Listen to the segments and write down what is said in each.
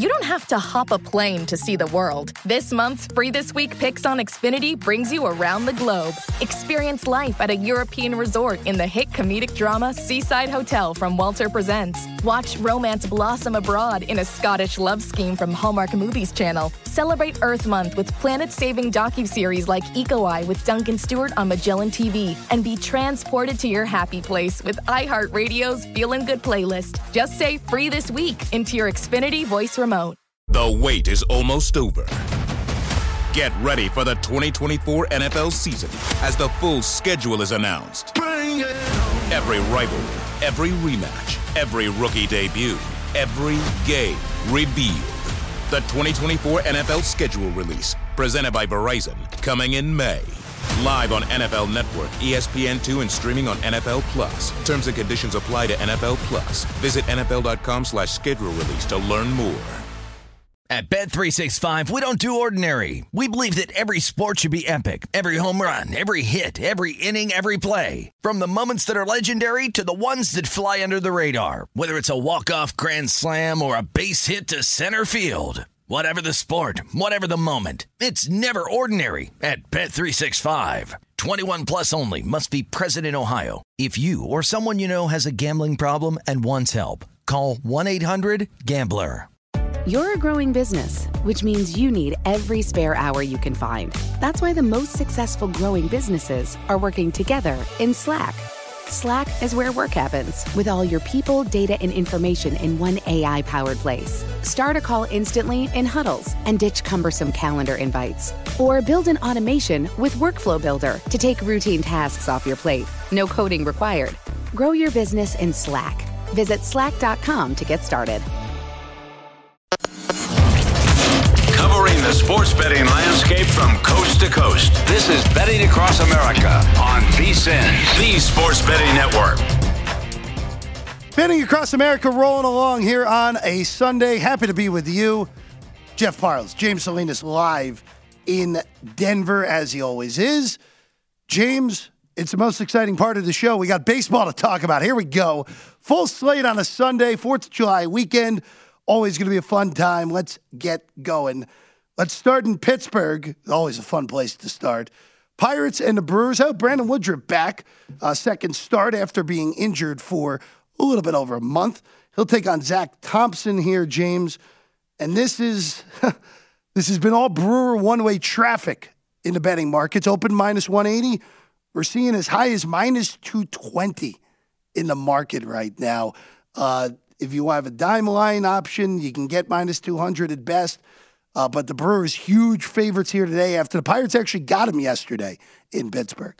You don't have to hop a plane to see the world. This month's Free This Week Picks on Xfinity brings you around the globe. Experience life at a European resort in the hit comedic drama Seaside Hotel from Walter Presents. Watch romance blossom abroad in a Scottish love scheme from Hallmark Movies Channel. Celebrate Earth Month with planet-saving docuseries like Eco Eye with Duncan Stewart on Magellan TV. And be transported to your happy place with iHeartRadio's Feelin' Good playlist. Just say Free This Week into your Xfinity voice remote. The wait is almost over. Get ready for the 2024 NFL season as the full schedule is announced. Every rivalry, every rematch, every rookie debut, every game revealed. The 2024 NFL schedule release, presented by Verizon, coming in May. Live on NFL Network, ESPN2, and streaming on NFL Plus. Terms and conditions apply to NFL Plus. Visit NFL.com/schedule release to learn more. At Bet365, we don't do ordinary. We believe that every sport should be epic. Every home run, every hit, every inning, every play. From the moments that are legendary to the ones that fly under the radar. Whether it's a walk-off grand slam or a base hit to center field. Whatever the sport, whatever the moment, it's never ordinary at Bet365. 21 plus only. Must be present in Ohio. If you or someone you know has a gambling problem and wants help, call 1-800-GAMBLER. You're a growing business, which means you need every spare hour you can find. That's why the most successful growing businesses are working together in Slack. Slack is where work happens, with all your people, data, and information in one AI-powered place. Start a call instantly in huddles and ditch cumbersome calendar invites. Or build an automation with Workflow Builder to take routine tasks off your plate. No coding required. Grow your business in Slack. Visit slack.com to get started. Covering the sports betting landscape from coast to coast. This is Betting Across America on VSiN, the Sports Betting Network. Betting Across America rolling along here on a Sunday. Happy to be with you. Jeff Parles, James Salinas live in Denver as he always is. James, it's the most exciting part of the show. We got baseball to talk about. Here we go. Full slate on a Sunday, 4th of July weekend. Always going to be a fun time. Let's get going. Let's start in Pittsburgh. Always a fun place to start. Pirates and the Brewers. Oh, Brandon Woodruff back. Second start after being injured for a little bit over a month. He'll take on Zach Thompson here, James. And this has been all Brewer one-way traffic in the betting markets. Open -180. We're seeing as high as -220 in the market right now. If you have a dime line option, you can get -200 at best. But the Brewers, huge favorites here today after the Pirates actually got them yesterday in Pittsburgh.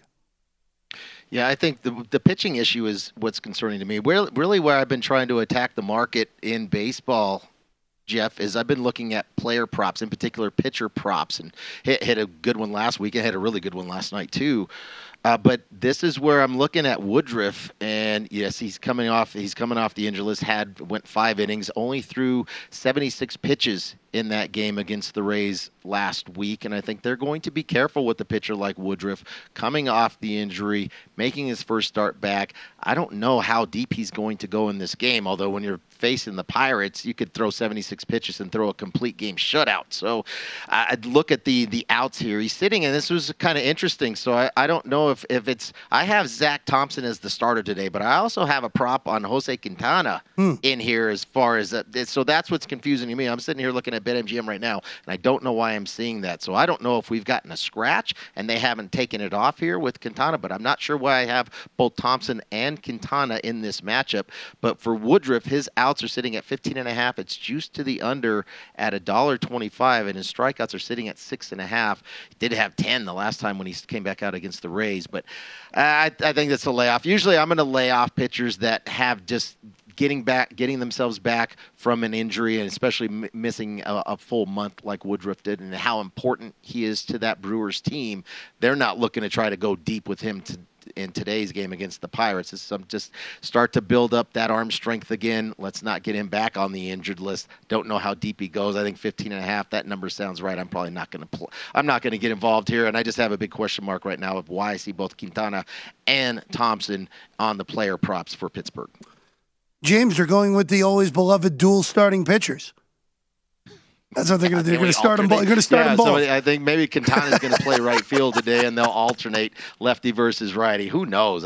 Yeah, I think the pitching issue is what's concerning to me. Really where I've been trying to attack the market in baseball, Jeff, is I've been looking at player props, in particular pitcher props, and hit a good one last week and had a really good one last night too. But this is where I'm looking at Woodruff, and yes, he's coming off the injury list. Went 5 innings, only threw 76 pitches in that game against the Rays last week, and I think they're going to be careful with a pitcher like Woodruff coming off the injury, making his first start back. I don't know how deep he's going to go in this game, although when you're facing the Pirates, you could throw 76 pitches and throw a complete game shutout. So I'd look at the outs here. He's sitting, and this was kind of interesting, so I don't know if it's – I have Zach Thompson as the starter today, but I also have a prop on Jose Quintana in here as far as – so that's what's confusing to me. I'm sitting here looking at BetMGM right now, and I don't know why I'm seeing that. So I don't know if we've gotten a scratch and they haven't taken it off here with Quintana, but I'm not sure why I have both Thompson and Quintana in this matchup. But for Woodruff, his outs are sitting at 15.5. It's juiced to the under at $1.25, and his strikeouts are sitting at 6.5. He did have 10 the last time when he came back out against the Rays, but I think that's a layoff. Usually I'm going to lay off pitchers that have just getting themselves back from an injury, and especially missing a full month like Woodruff did, and how important he is to that Brewers team. They're not looking to try to go deep with him in today's game against the Pirates. It's just start to build up that arm strength again. Let's not get him back on the injured list. Don't know how deep he goes. I think 15.5, that number sounds right. I'm probably not going to I'm not going to get involved here, and I just have a big question mark right now of why I see both Quintana and Thompson on the player props for Pittsburgh. James, you're going with the always beloved dual starting pitchers. That's what they're going to do. They're going to start them both. You're going to start them both. So I think maybe Quintana's going to play right field today, and they'll alternate lefty versus righty. Who knows?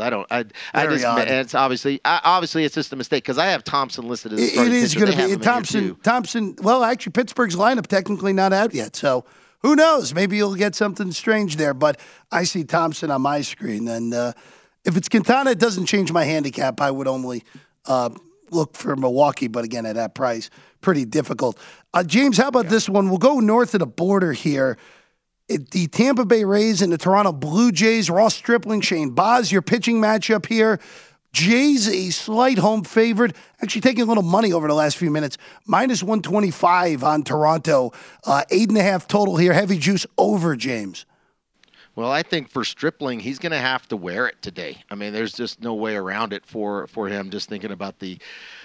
It's obviously it's just a mistake because I have Thompson listed as a starting pitcher. It is going to be Thompson. Well, actually, Pittsburgh's lineup technically not out yet, so who knows? Maybe you'll get something strange there. But I see Thompson on my screen, and if it's Quintana, it doesn't change my handicap. I would only look for Milwaukee, but again, at that price, pretty difficult. James, how about this one? We'll go north of the border here. The Tampa Bay Rays and the Toronto Blue Jays. Ross Stripling, Shane Baz, your pitching matchup here. Jays a slight home favorite, actually taking a little money over the last few minutes. Minus 125 on Toronto. 8.5 total here. Heavy juice over, James. Well, I think for Stripling, he's going to have to wear it today. I mean, there's just no way around it for him, just thinking about the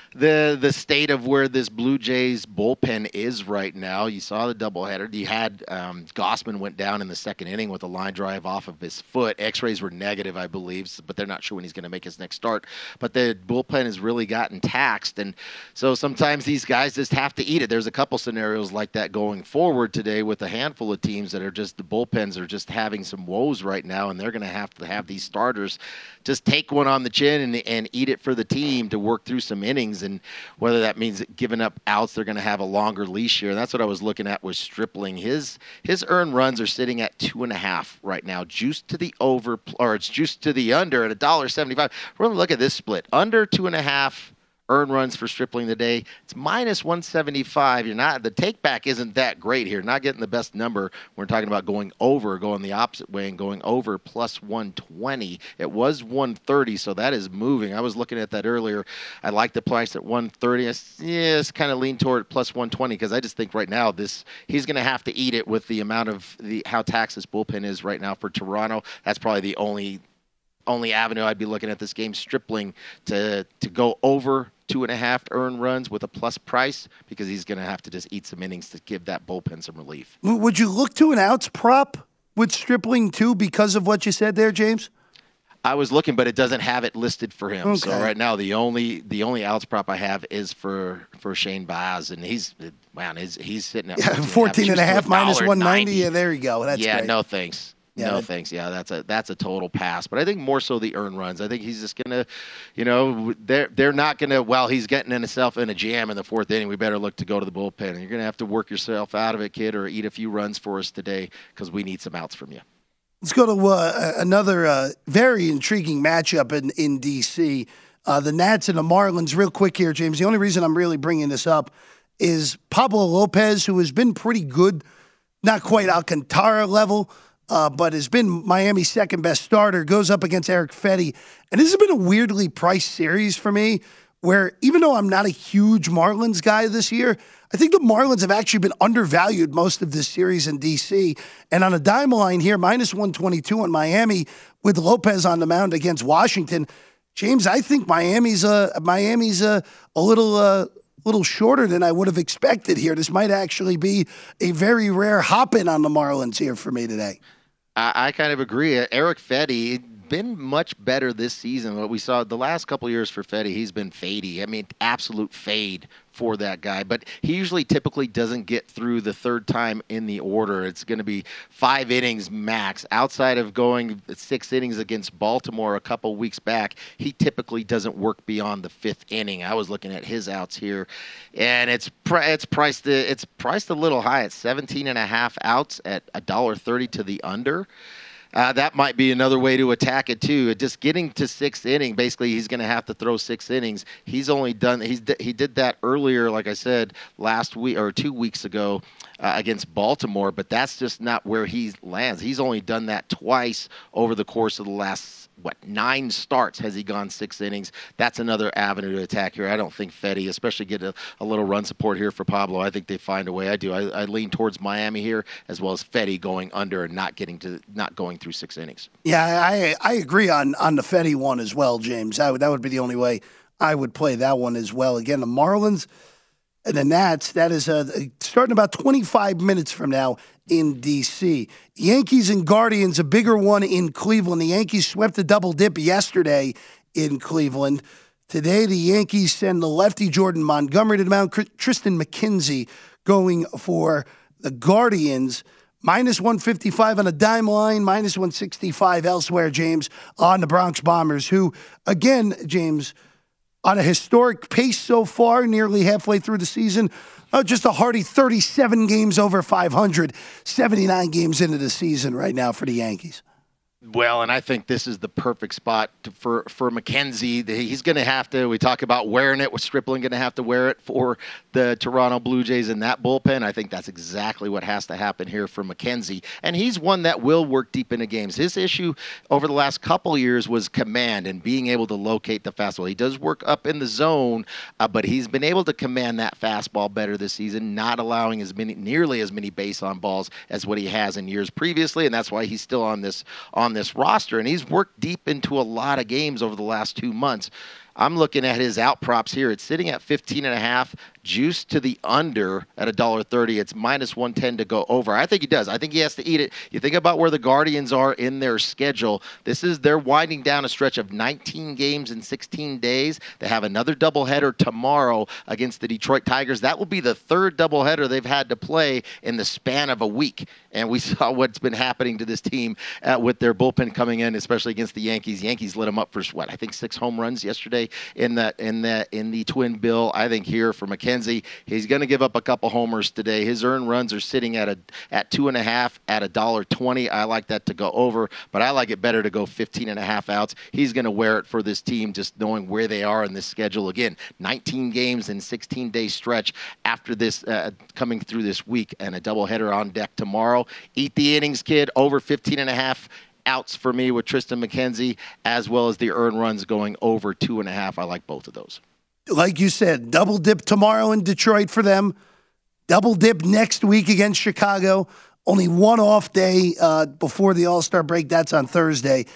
state of where this Blue Jays bullpen is right now. You saw the doubleheader. You had Gausman went down in the second inning with a line drive off of his foot. X-rays were negative, I believe, but they're not sure when he's going to make his next start. But the bullpen has really gotten taxed, and so sometimes these guys just have to eat it. There's a couple scenarios like that going forward today with a handful of teams that are just, the bullpens are just having some woes right now, and they're going to have these starters just take one on the chin and eat it for the team to work through some innings. And whether that means giving up outs, they're going to have a longer leash here. And that's what I was looking at with Stripling. His earned runs are sitting at 2.5 right now. Juiced to the over, or it's juiced to the under at $1.75. We're going to look at this split. Under 2.5 earned runs for Stripling today. It's minus 175. The take back isn't that great here. Not getting the best number. We're talking about going the opposite way and going over plus 120. It was 130, so that is moving. I was looking at that earlier. I like the price at 130. It's kind of lean toward plus 120 because I just think right now he's going to have to eat it with the amount of how taxed this bullpen is right now for Toronto. That's probably the only avenue I'd be looking at this game. Stripling to go over 2.5 earned runs with a plus price because he's going to have to just eat some innings to give that bullpen some relief. Would you look to an outs prop with Stripling too because of what you said there, James? I was looking, but it doesn't have it listed for him. Okay. So right now, the only outs prop I have is for Shane Baz, and he's sitting at 14.5 minus 190. Yeah, there you go. That's great. No thanks. Yeah, no thanks. Yeah, that's a total pass. But I think more so the earned runs. I think he's just gonna, they're not gonna. While he's getting himself in a jam in the fourth inning, we better look to go to the bullpen. And you're gonna have to work yourself out of it, kid, or eat a few runs for us today because we need some outs from you. Let's go to another very intriguing matchup in D.C. The Nats and the Marlins. Real quick here, James. The only reason I'm really bringing this up is Pablo Lopez, who has been pretty good, not quite Alcantara level. But has been Miami's second best starter, goes up against Eric Fetty. And this has been a weirdly priced series for me, where even though I'm not a huge Marlins guy this year, I think the Marlins have actually been undervalued most of this series in D.C. And on a dime line here, minus 122 on Miami with Lopez on the mound against Washington. James, I think Miami's a little shorter than I would have expected here. This might actually be a very rare hop-in on the Marlins here for me today. I kind of agree. Eric Fetty been much better this season. What we saw the last couple of years for Fetty, he's been fadey. I mean, absolute fade for that guy. But he usually typically doesn't get through the third time in the order. It's going to be 5 innings max. Outside of going 6 innings against Baltimore a couple weeks back, he typically doesn't work beyond the 5th inning. I was looking at his outs here, and it's priced a little high at 17.5 outs at $1.30 to the under. That might be another way to attack it too. Just getting to 6th inning, basically, he's going to have to throw 6 innings. He did that earlier, like I said, last week or 2 weeks ago against Baltimore, but that's just not where he lands. He's only done that twice over the course of the last 9 starts has he gone 6 innings. That's another avenue to attack here. I don't think Fetty, especially get a little run support here for Pablo. I think they find a way. I do. I lean towards Miami here, as well as Fetty going under and not going through 6 innings. Yeah, I agree on the Fetty one as well, James. That would be the only way I would play that one as well. Again, the Marlins and the Nats, that is starting about 25 minutes from now in D.C. Yankees and Guardians, a bigger one in Cleveland. The Yankees swept a double dip yesterday in Cleveland. Today, the Yankees send the lefty Jordan Montgomery to the mound. Tristan McKenzie going for the Guardians. Minus 155 on a dime line, minus 165 elsewhere, James, on the Bronx Bombers, who, again, James, on a historic pace so far, nearly halfway through the season, just a hearty 37 games over 500, 79 games into the season right now for the Yankees. Well, and I think this is the perfect spot for McKenzie. He's going to have to, we talk about wearing it, with Stripling going to have to wear it for the Toronto Blue Jays in that bullpen. I think that's exactly what has to happen here for McKenzie. And he's one that will work deep into games. His issue over the last couple years was command and being able to locate the fastball. He does work up in the zone, but he's been able to command that fastball better this season, not allowing nearly as many base on balls as what he has in years previously, and that's why he's still on this roster, and he's worked deep into a lot of games over the last 2 months. I'm looking at his out props here. It's sitting at 15.5, juiced to the under at $1.30. It's minus 110 to go over. I think he does. I think he has to eat it. You think about where the Guardians are in their schedule. They're winding down a stretch of 19 games in 16 days. They have another doubleheader tomorrow against the Detroit Tigers. That will be the third doubleheader they've had to play in the span of a week. And we saw what's been happening to this team with their bullpen coming in, especially against the Yankees. Yankees lit them up for I think 6 home runs yesterday in the twin bill. I think here for McKenzie, he's going to give up a couple homers today. His earned runs are sitting at 2.5 at $1.20. I like that to go over, but I like it better to go 15.5 outs. He's going to wear it for this team, just knowing where they are in this schedule. Again, 19 games in 16-day stretch after this coming through this week, and a doubleheader on deck tomorrow. Eat the innings, kid. Over 15.5 outs for me with Tristan McKenzie, as well as the earned runs going over 2.5. I like both of those. Like you said, double dip tomorrow in Detroit for them. Double dip next week against Chicago. Only one off day before the All-Star break. That's on Thursday.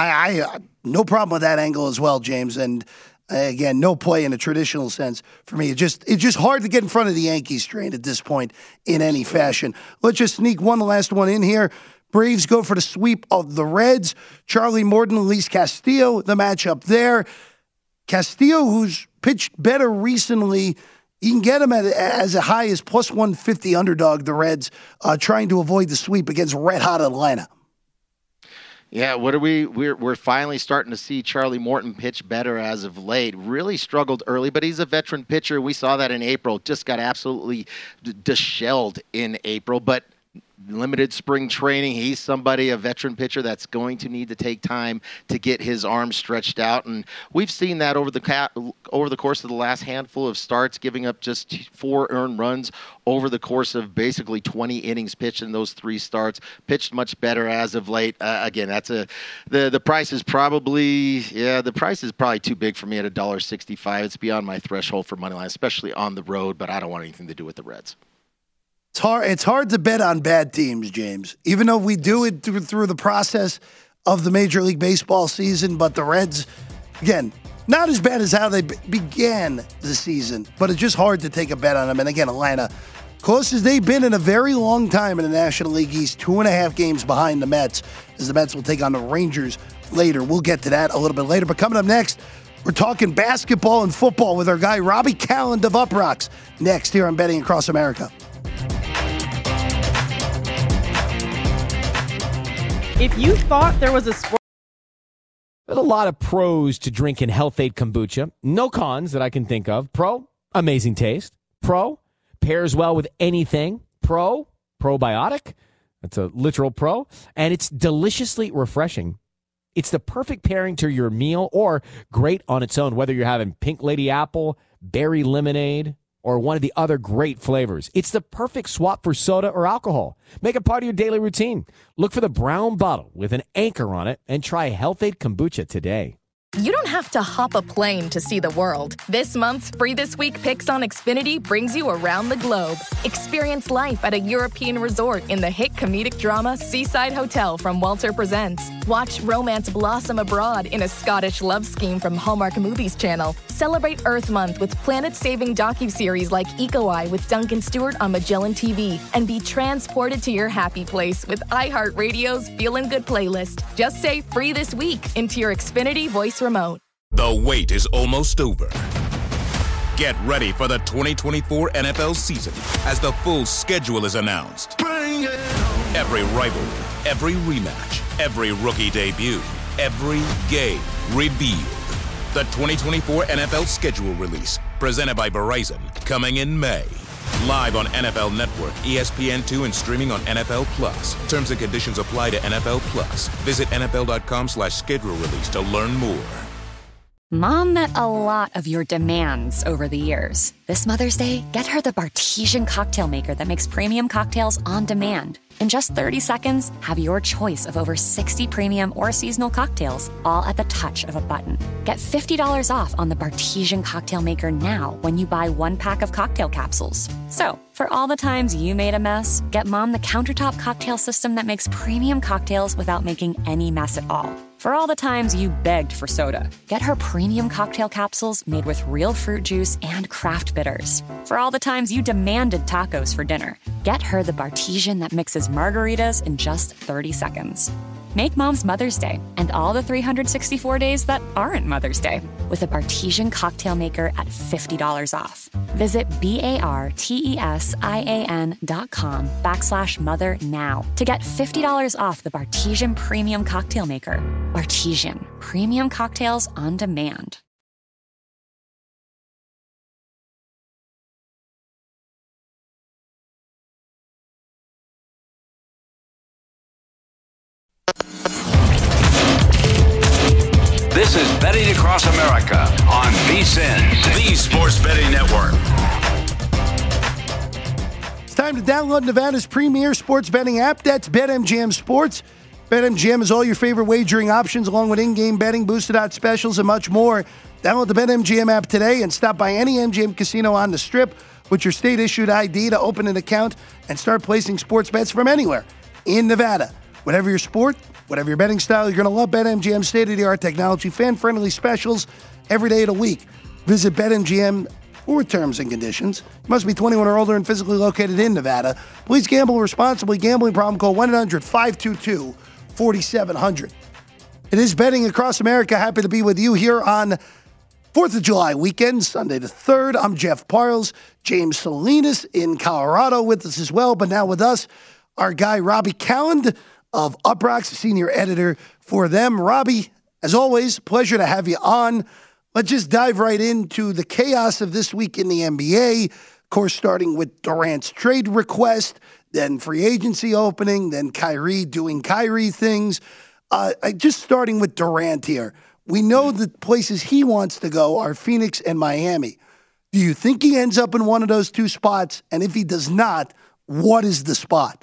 I no problem with that angle as well, James. And again, no play in a traditional sense for me. It's just hard to get in front of the Yankees train at this point in any fashion. Let's just sneak one last one in here. Braves go for the sweep of the Reds. Charlie Morton, Luis Castillo, the matchup there. Castillo, who's pitched better recently, you can get him as high as plus 150 underdog, the Reds, trying to avoid the sweep against red-hot Atlanta. Yeah, we're finally starting to see Charlie Morton pitch better as of late. Really struggled early, but he's a veteran pitcher. We saw that in April. Just got absolutely dishelled in April, but limited spring training. He's a veteran pitcher that's going to need to take time to get his arms stretched out. And we've seen that over the course of the last handful of starts, giving up just 4 earned runs over the course of basically 20 innings pitched in those 3 starts. Pitched much better as of late. Again, that's the price is probably too big for me at $1.65. It's beyond my threshold for money line, especially on the road, but I don't want anything to do with the Reds. It's hard to bet on bad teams, James, even though we do it through the process of the Major League Baseball season. But the Reds, again, not as bad as how they began the season, but it's just hard to take a bet on them. And again, Atlanta, closest they've been in a very long time in the National League East, 2.5 games behind the Mets, as the Mets will take on the Rangers later. We'll get to that a little bit later. But coming up next, we're talking basketball and football with our guy, Robbie Calland of Uprocks, next here on Betting Across America. If you thought there was a sport... There's a lot of pros to drinking Health-Ade kombucha. No cons that I can think of. Pro, amazing taste. Pro, pairs well with anything. Pro, probiotic. That's a literal pro. And it's deliciously refreshing. It's the perfect pairing to your meal or great on its own, whether you're having pink lady apple, berry lemonade, or one of the other great flavors. It's the perfect swap for soda or alcohol. Make it part of your daily routine. Look for the brown bottle with an anchor on it and try Health-Ade kombucha today. You don't have to hop a plane to see the world. This month's Free This Week Picks on Xfinity brings you around the globe. Experience life at a European resort in the hit comedic drama Seaside Hotel from Walter Presents. Watch romance blossom abroad in a Scottish love scheme from Hallmark Movies Channel. Celebrate Earth Month with planet-saving docuseries like Eco Eye with Duncan Stewart on Magellan TV. And be transported to your happy place with iHeartRadio's Feelin' Good playlist. Just say Free This Week into your Xfinity voice remote. The wait is almost over. Get ready for the 2024 NFL season as the full schedule is announced. Every rivalry, every rematch, every rookie debut, every game revealed. The 2024 NFL schedule release, presented by Verizon, coming in May. Live on NFL Network, ESPN2, and streaming on NFL Plus. Terms and conditions apply to NFL Plus. Visit NFL.com/schedule release to learn more. Mom met a lot of your demands over the years. This Mother's Day, get her the Bartesian cocktail maker that makes premium cocktails on demand. In just 30 seconds, have your choice of over 60 premium or seasonal cocktails, all at the touch of a button. Get $50 off on the Bartesian cocktail maker now when you buy 1 pack of cocktail capsules. So, for all the times you made a mess, get Mom the countertop cocktail system that makes premium cocktails without making any mess at all. For all the times you begged for soda, get her premium cocktail capsules made with real fruit juice and craft bitters. For all the times you demanded tacos for dinner, get her the Bartesian that mixes margaritas in just 30 seconds. Make Mom's Mother's Day and all the 364 days that aren't Mother's Day with a Bartesian cocktail maker at $50 off. Visit BARTESIAN.com/mother now to get $50 off the Bartesian Premium Cocktail Maker. Bartesian, premium cocktails on demand. This is Betting Across America on VSiN, the Sports Betting Network. It's time to download Nevada's premier sports betting app. That's BetMGM Sports. BetMGM has all your favorite wagering options, along with in-game betting, boosted odds specials, and much more. Download the BetMGM app today and stop by any MGM casino on the Strip with your state-issued ID to open an account and start placing sports bets from anywhere in Nevada. Whatever your sport, whatever your betting style, you're going to love BetMGM's state-of-the-art technology, fan-friendly specials every day of the week. Visit BetMGM for terms and conditions. You must be 21 or older and physically located in Nevada. Please gamble responsibly. Gambling problem, call 1-800-522-4700. It is Betting Across America. Happy to be with you here on 4th of July weekend, Sunday the 3rd. I'm Jeff Parles. James Salinas in Colorado with us as well. But now with us, our guy Robbie Calland of Uproxx, senior editor for them. Robbie, as always, pleasure to have you on. Let's just dive right into the chaos of this week in the NBA. Of course, starting with Durant's trade request, then free agency opening, then Kyrie doing Kyrie things. Just starting with Durant here. We know the places he wants to go are Phoenix and Miami. Do you think he ends up in one of those two spots? And if he does not, what is the spot?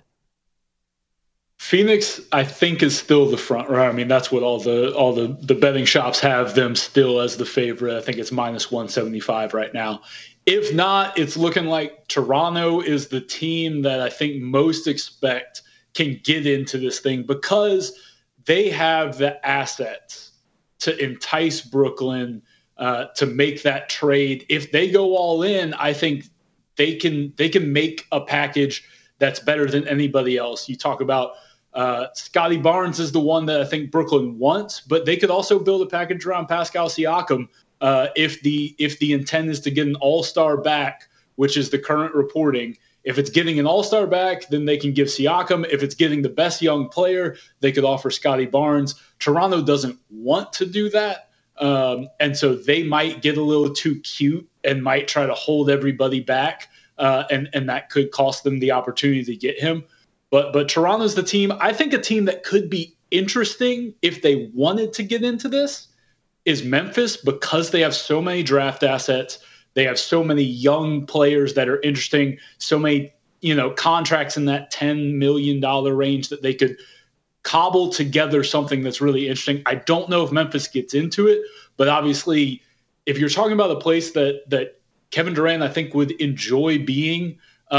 Phoenix, I think, is still the front runner. I mean, that's what all the betting shops have them still as the favorite. I think it's minus 175 right now. If not, it's looking like Toronto is the team that I think most expect can get into this thing because they have the assets to entice Brooklyn to make that trade. If they go all in, I think they can make a package that's better than anybody else. You talk about Scotty Barnes is the one that I think Brooklyn wants, but they could also build a package around Pascal Siakam if the intent is to get an all-star back, which is the current reporting. If it's getting an all-star back, then they can give Siakam. If it's getting the best young player, they could offer Scotty Barnes. Toronto doesn't want to do that, and so they might get a little too cute and might try to hold everybody back, and that could cost them the opportunity to get him. But Toronto's the team. I think a team that could be interesting if they wanted to get into this is Memphis because they have so many draft assets. They have so many young players that are interesting, so many contracts in that $10 million range that they could cobble together something that's really interesting. I don't know if Memphis gets into it, but obviously if you're talking about a place that Kevin Durant, I think, would enjoy being,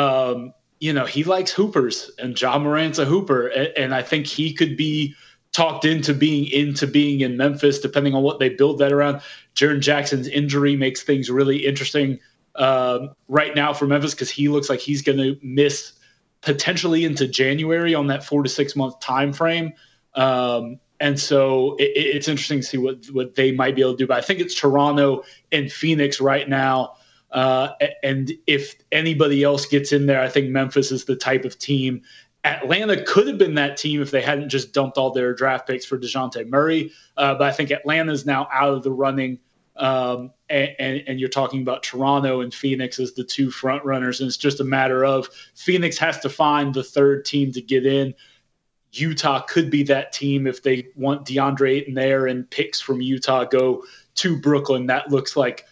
he likes hoopers, and Ja Morant's a hooper, and I think he could be talked into being in Memphis, depending on what they build that around. Jaren Jackson's injury makes things really interesting right now for Memphis because he looks like he's going to miss potentially into January on that 4 to 6 month time frame. And so it's interesting to see what they might be able to do. But I think it's Toronto and Phoenix right now And if anybody else gets in there, I think Memphis is the type of team. Atlanta could have been that team if they hadn't just dumped all their draft picks for DeJounte Murray. But I think Atlanta is now out of the running. And you're talking about Toronto and Phoenix as the two front runners. And it's just a matter of Phoenix has to find the third team to get in. Utah could be that team if they want DeAndre Ayton there and picks from Utah go to Brooklyn. That looks like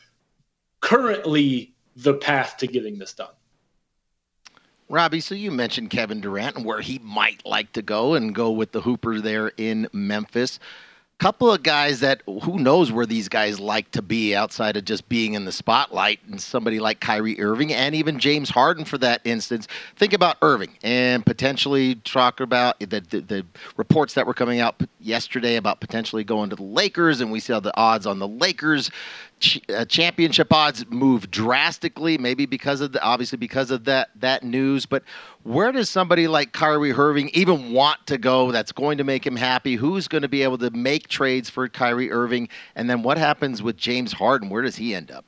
currently the path to getting this done. Robbie, so you mentioned Kevin Durant and where he might like to go and go with the Hooper there in Memphis. Couple of guys that who knows where these guys like to be outside of just being in the spotlight, and somebody like Kyrie Irving and even James Harden for that instance. Think about Irving and potentially talk about the reports that were coming out yesterday about potentially going to the Lakers, and we saw the odds on the Lakers championship odds move drastically, maybe because of that news. But where does somebody like Kyrie Irving even want to go that's going to make him happy? Who's going to be able to make trades for Kyrie Irving? And then what happens with James Harden? Where does he end up?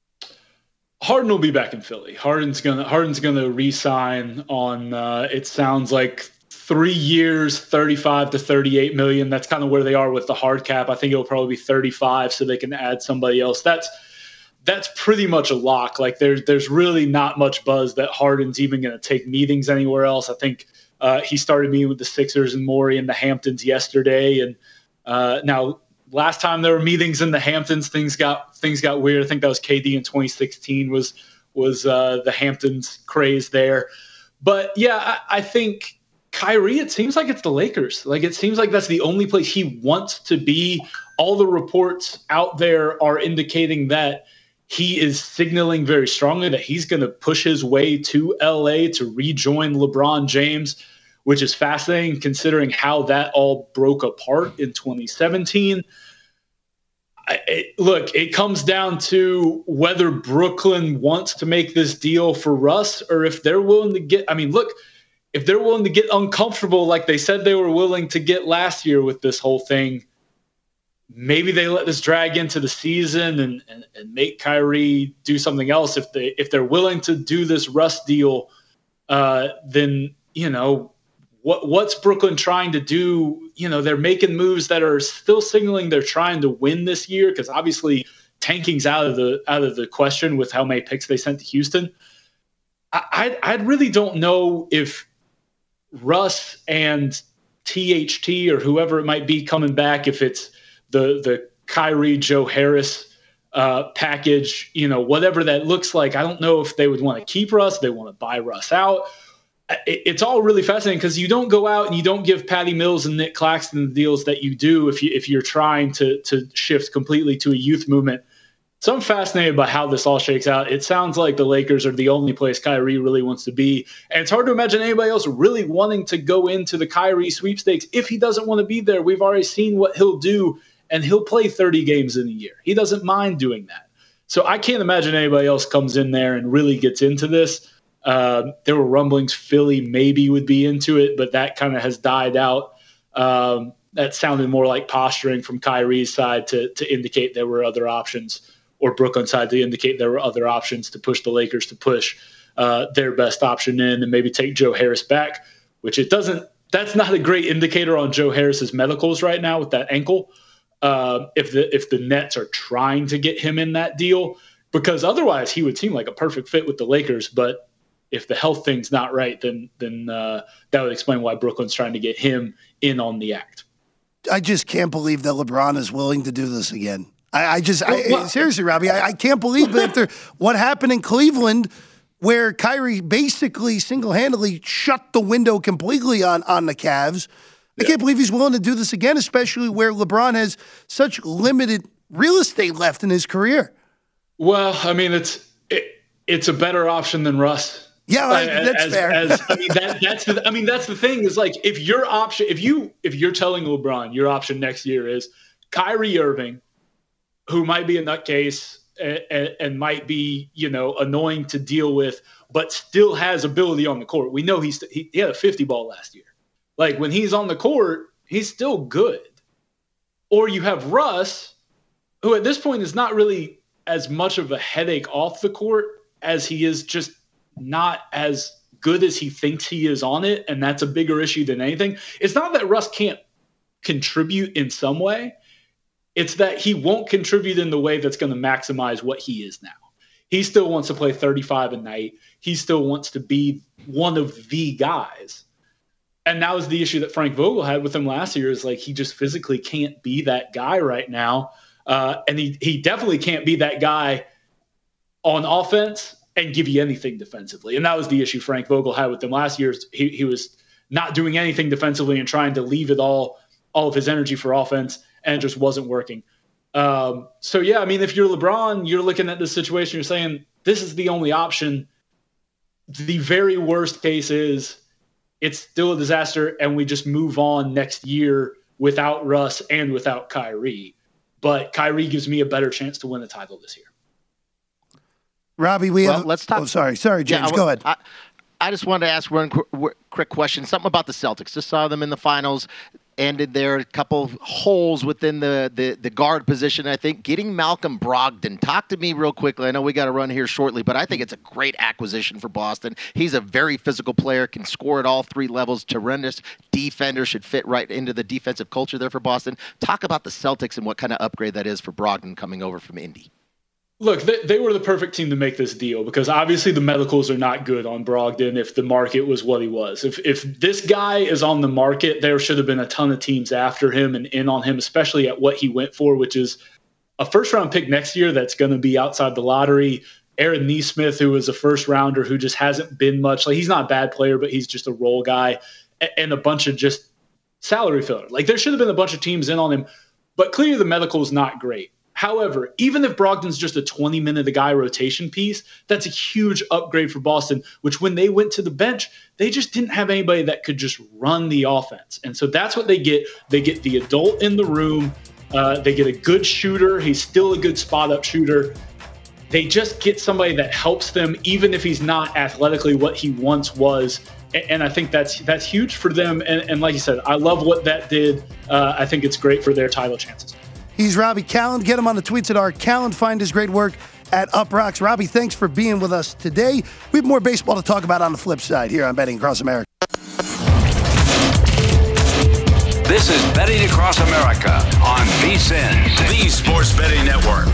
Harden will be back in Philly. Harden's gonna re-sign on it sounds like 3 years, 35 to 38 million. That's kind of where they are with the hard cap. I think it'll probably be 35 so they can add somebody else. That's pretty much a lock. Like there's really not much buzz that Harden's even going to take meetings anywhere else. I think he started meeting with the Sixers and Morey in the Hamptons yesterday. And now last time there were meetings in the Hamptons, things got weird. I think that was KD in 2016 was the Hamptons craze there. But yeah, I think Kyrie, it seems like it's the Lakers. Like it seems like that's the only place he wants to be. All the reports out there are indicating that he is signaling very strongly that he's going to push his way to LA to rejoin LeBron James, which is fascinating considering how that all broke apart in 2017. Look, it comes down to whether Brooklyn wants to make this deal for Russ or if they're willing to get, if they're willing to get uncomfortable like they said they were willing to get last year with this whole thing, maybe they let this drag into the season and make Kyrie do something else. If they're willing to do this Russ deal, then, what's Brooklyn trying to do? They're making moves that are still signaling they're trying to win this year because obviously tanking's out of the question with how many picks they sent to Houston. I really don't know if Russ and THT or whoever it might be coming back, if it's the Kyrie, Joe Harris package, whatever that looks like. I don't know if they would want to keep Russ. They want to buy Russ out. It's all really fascinating because you don't go out and you don't give Patty Mills and Nick Claxton the deals that you do if you're trying to shift completely to a youth movement. So I'm fascinated by how this all shakes out. It sounds like the Lakers are the only place Kyrie really wants to be. And it's hard to imagine anybody else really wanting to go into the Kyrie sweepstakes if he doesn't want to be there. We've already seen what he'll do, and he'll play 30 games in a year. He doesn't mind doing that. So I can't imagine anybody else comes in there and really gets into this. There were rumblings Philly maybe would be into it, but that kind of has died out. That sounded more like posturing from Kyrie's side to indicate there were other options, or Brooklyn's side to indicate there were other options to push the Lakers to push their best option in and maybe take Joe Harris back, which that's not a great indicator on Joe Harris's medicals right now with that ankle. If the Nets are trying to get him in that deal, because otherwise he would seem like a perfect fit with the Lakers. But if the health thing's not right, then that would explain why Brooklyn's trying to get him in on the act. I just can't believe that LeBron is willing to do this again. Seriously, Robbie, I can't believe that after what happened in Cleveland, where Kyrie basically single-handedly shut the window completely on the Cavs. I can't believe he's willing to do this again, especially where LeBron has such limited real estate left in his career. Well, it's a better option than Russ. Yeah, that's fair. That's the thing is, like, if your option, if you're telling LeBron your option next year is Kyrie Irving, who might be a nutcase and might be, annoying to deal with, but still has ability on the court. We know he had a 50 ball last year. Like, when he's on the court, he's still good. Or you have Russ, who at this point is not really as much of a headache off the court as he is just not as good as he thinks he is on it, and that's a bigger issue than anything. It's not that Russ can't contribute in some way. It's that he won't contribute in the way that's going to maximize what he is now. He still wants to play 35 a night. He still wants to be one of the guys. And that was the issue that Frank Vogel had with him last year, is like he just physically can't be that guy right now. And he definitely can't be that guy on offense and give you anything defensively. And that was the issue Frank Vogel had with him last year. He was not doing anything defensively and trying to leave it all of his energy for offense, and it just wasn't working. So, yeah, I mean, if you're LeBron, you're looking at this situation, you're saying, this is the only option. The very worst case is it's still a disaster, and we just move on next year without Russ and without Kyrie. But Kyrie gives me a better chance to win the title this year. Robbie, let's talk. Oh, sorry, James. Yeah, go ahead. I just wanted to ask one quick question. Something about the Celtics. Just saw them in the finals. Ended there, a couple holes within the guard position, I think. Getting Malcolm Brogdon. Talk to me real quickly. I know we got to run here shortly, but I think it's a great acquisition for Boston. He's a very physical player, can score at all three levels, tremendous defender, should fit right into the defensive culture there for Boston. Talk about the Celtics and what kind of upgrade that is for Brogdon coming over from Indy. Look, they were the perfect team to make this deal, because obviously the medicals are not good on Brogdon if the market was what he was. If this guy is on the market, there should have been a ton of teams after him and in on him, especially at what he went for, which is a first-round pick next year that's going to be outside the lottery. Aaron Nesmith, who is a first-rounder who just hasn't been much. Like, he's not a bad player, but he's just a role guy, and a bunch of just salary filler. Like, there should have been a bunch of teams in on him, but clearly the medical is not great. However, even if Brogdon's just a 20-minute-a-guy rotation piece, that's a huge upgrade for Boston, which when they went to the bench, they just didn't have anybody that could just run the offense. And so that's what they get. They get the adult in the room. They get a good shooter. He's still a good spot-up shooter. They just get somebody that helps them, even if he's not athletically what he once was. And I think that's huge for them. And like you said, I love what that did. I think it's great for their title chances. He's Robbie Calland. Get him on the tweets at @Calland. Find his great work at UpRocks. Robbie, thanks for being with us today. We have more baseball to talk about on the flip side here on Betting Across America. This is Betting Across America on VSiN, the Sports Betting Network.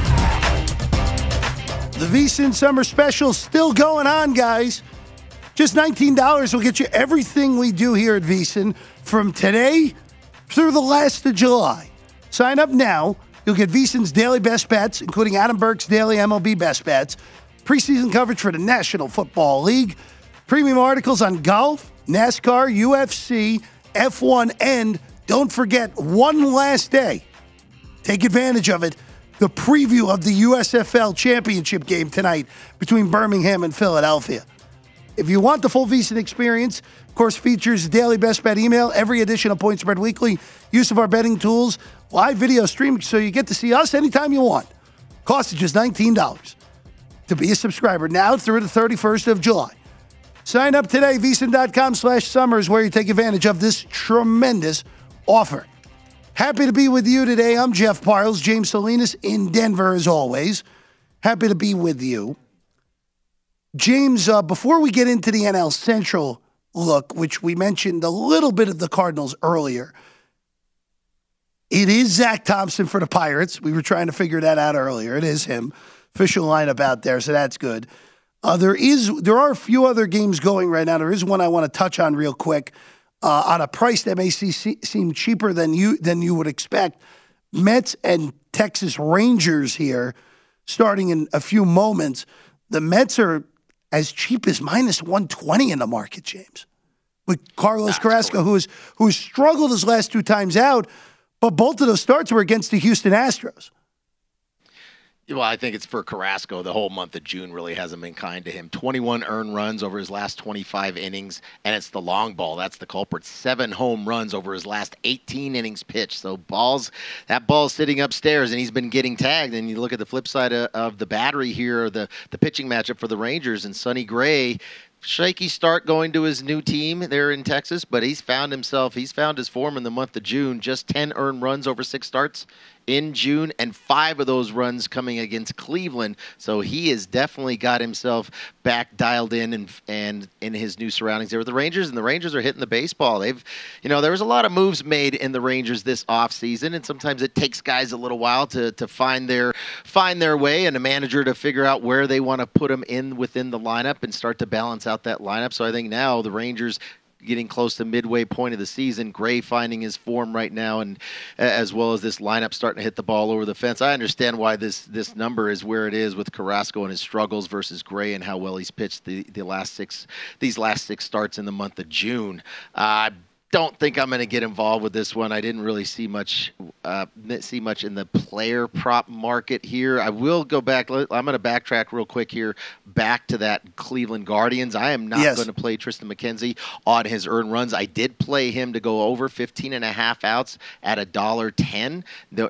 The VSiN Summer Special still going on, guys. Just $19 will get you everything we do here at VSiN from today through the last of July. Sign up now. You'll get VSiN's daily best bets, including Adam Burke's daily MLB best bets, preseason coverage for the National Football League, premium articles on golf, NASCAR, UFC, F1, and don't forget, one last day. Take advantage of it. The preview of the USFL championship game tonight between Birmingham and Philadelphia. If you want the full VSiN experience, of course, features daily best bet email, every edition of Point Spread Weekly, use of our betting tools, live video streaming, so you get to see us anytime you want. Cost is just $19 to be a subscriber now through the 31st of July. Sign up today, VSiN.com/summers, where you take advantage of this tremendous offer. Happy to be with you today. I'm Jeff Parles, James Salinas in Denver as always. Happy to be with you. James, before we get into the NL Central look, which we mentioned a little bit of the Cardinals earlier, it is Zach Thompson for the Pirates. We were trying to figure that out earlier. It is him. Official lineup out there, so that's good. There are a few other games going right now. There is one I want to touch on real quick on a price that may seem cheaper than you would expect. Mets and Texas Rangers here, starting in a few moments. The Mets are as cheap as -120 in the market, James, with Carlos Carrasco, who has struggled his last two times out, but both of those starts were against the Houston Astros. Well, I think it's for Carrasco. The whole month of June really hasn't been kind to him. 21 earned runs over his last 25 innings, and it's the long ball. That's the culprit. 7 home runs over his last 18 innings pitched. So that ball's sitting upstairs, and he's been getting tagged. And you look at the flip side of the battery here, the pitching matchup for the Rangers, and Sonny Gray shaky start going to his new team there in Texas, but he's found his form in the month of June. Just 10 earned runs over 6 starts in June, and 5 of those runs coming against Cleveland. So he has definitely got himself back dialed in and in his new surroundings there with the Rangers, and the Rangers are hitting the baseball. There was a lot of moves made in the Rangers this offseason, and sometimes it takes guys a little while to find their way and a manager to figure out where they want to put them in within the lineup and start to balance out that lineup. So I think now the Rangers getting close to midway point of the season, Gray finding his form right now, and as well as this lineup starting to hit the ball over the fence. I understand why this number is where it is with Carrasco and his struggles versus Gray and how well he's pitched these last 6 starts in the month of June. Don't think I'm going to get involved with this one. I didn't really see much in the player prop market here. I will go back. I'm going to backtrack real quick here back to that Cleveland Guardians. I am not going to play Tristan McKenzie on his earned runs. I did play him to go over 15.5 outs at $1.10. No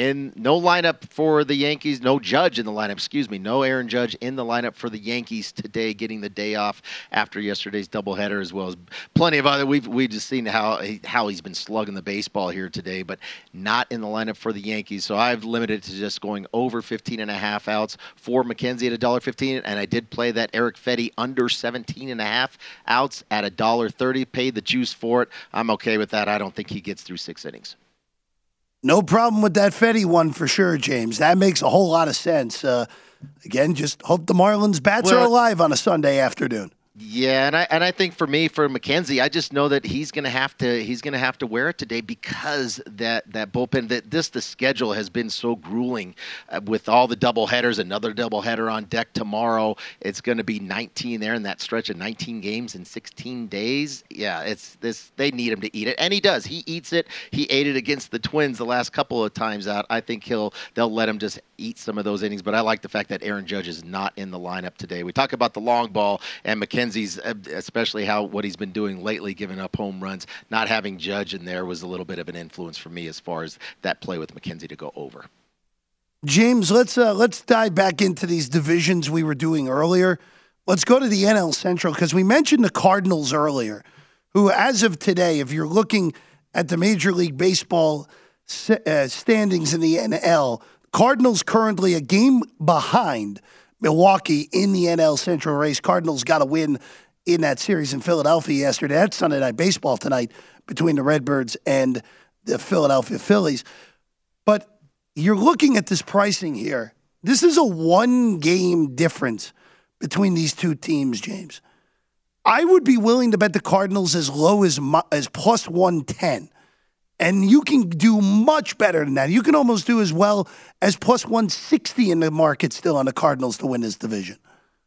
lineup for the Yankees. No Judge in the lineup. Excuse me. No Aaron Judge in the lineup for the Yankees today, getting the day off after yesterday's doubleheader, as well as plenty of other. We've just seen how he's been slugging the baseball here today, but not in the lineup for the Yankees. So I've limited it to just going over 15.5 outs for McKenzie at $1.15, and I did play that Eric Fedde under 17.5 outs at $1.30. Paid the juice for it. I'm okay with that. I don't think he gets through 6 innings. No problem with that Fedde one for sure, James. That makes a whole lot of sense. Again, just hope the Marlins bats are alive on a Sunday afternoon. Yeah, and I think for McKenzie, I just know that he's gonna have to wear it today because that bullpen, the schedule has been so grueling with all the doubleheaders. Another doubleheader on deck tomorrow. It's going to be 19 there in that stretch of 19 games in 16 days. Yeah, they need him to eat it, and he does. He eats it. He ate it against the Twins the last couple of times out. I think they'll let him just eat some of those innings. But I like the fact that Aaron Judge is not in the lineup today. We talk about the long ball and McKenzie's, especially what he's been doing lately, giving up home runs. Not having Judge in there was a little bit of an influence for me as far as that play with McKenzie to go over. James, let's dive back into these divisions we were doing earlier. Let's go to the NL Central because we mentioned the Cardinals earlier, who, as of today, if you're looking at the Major League Baseball standings in the NL, Cardinals currently a game behind Milwaukee in the NL Central race. Cardinals got a win in that series in Philadelphia yesterday. That's Sunday Night Baseball tonight between the Redbirds and the Philadelphia Phillies. But you're looking at this pricing here. This is a 1-game difference between these two teams, James. I would be willing to bet the Cardinals as low as plus 110. And you can do much better than that. You can almost do as well as plus 160 in the market still on the Cardinals to win this division.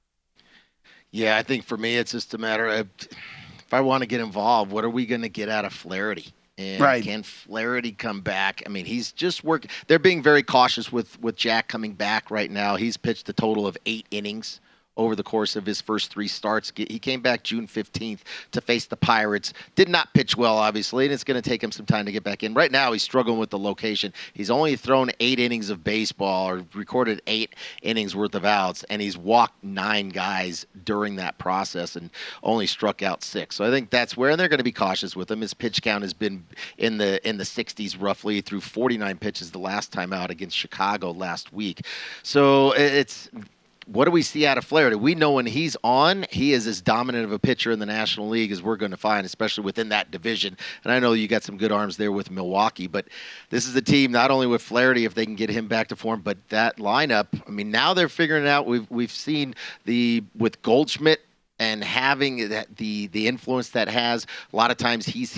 Yeah, I think for me it's just a matter of if I want to get involved, what are we going to get out of Flaherty? And can Flaherty come back? I mean, he's just working. They're being very cautious with Jack coming back right now. He's pitched a total of 8 innings over the course of his first 3 starts. He came back June 15th to face the Pirates. Did not pitch well, obviously, and it's going to take him some time to get back in. Right now, he's struggling with the location. He's only thrown 8 innings of baseball, or recorded 8 innings worth of outs, and he's walked 9 guys during that process and only struck out 6. So I think that's where they're going to be cautious with him. His pitch count has been in the 60s roughly through 49 pitches the last time out against Chicago last week. So it's... What do we see out of Flaherty? We know when he's on, he is as dominant of a pitcher in the National League as we're going to find, especially within that division. And I know you got some good arms there with Milwaukee, but this is a team not only with Flaherty, if they can get him back to form, but that lineup. I mean, now they're figuring it out. We've seen with Goldschmidt and having the influence that has, a lot of times he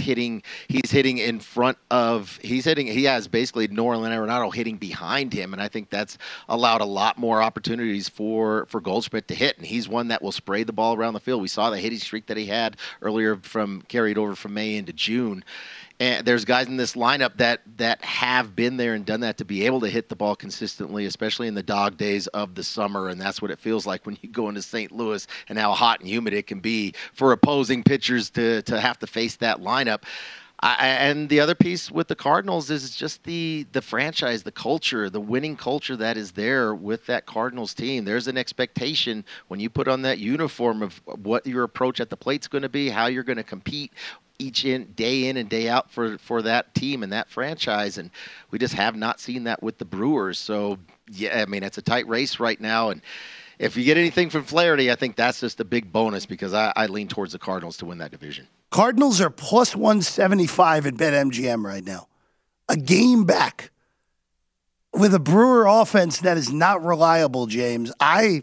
has basically Nolan Arenado hitting behind him, and I think that's allowed a lot more opportunities for Goldschmidt to hit, and he's one that will spray the ball around the field. We saw the hitting streak that he had earlier carried over from May into June. And there's guys in this lineup that have been there and done that to be able to hit the ball consistently, especially in the dog days of the summer. And that's what it feels like when you go into St. Louis and how hot and humid it can be for opposing pitchers to have to face that lineup. And the other piece with the Cardinals is just the franchise, the culture, the winning culture that is there with that Cardinals team. There's an expectation when you put on that uniform of what your approach at the plate's going to be, how you're going to compete day in and day out for that team and that franchise. And we just have not seen that with the Brewers. So, yeah, I mean, it's a tight race right now. And if you get anything from Flaherty, I think that's just a big bonus because I lean towards the Cardinals to win that division. Cardinals are plus 175 at BetMGM right now. A game back with a Brewer offense that is not reliable, James. I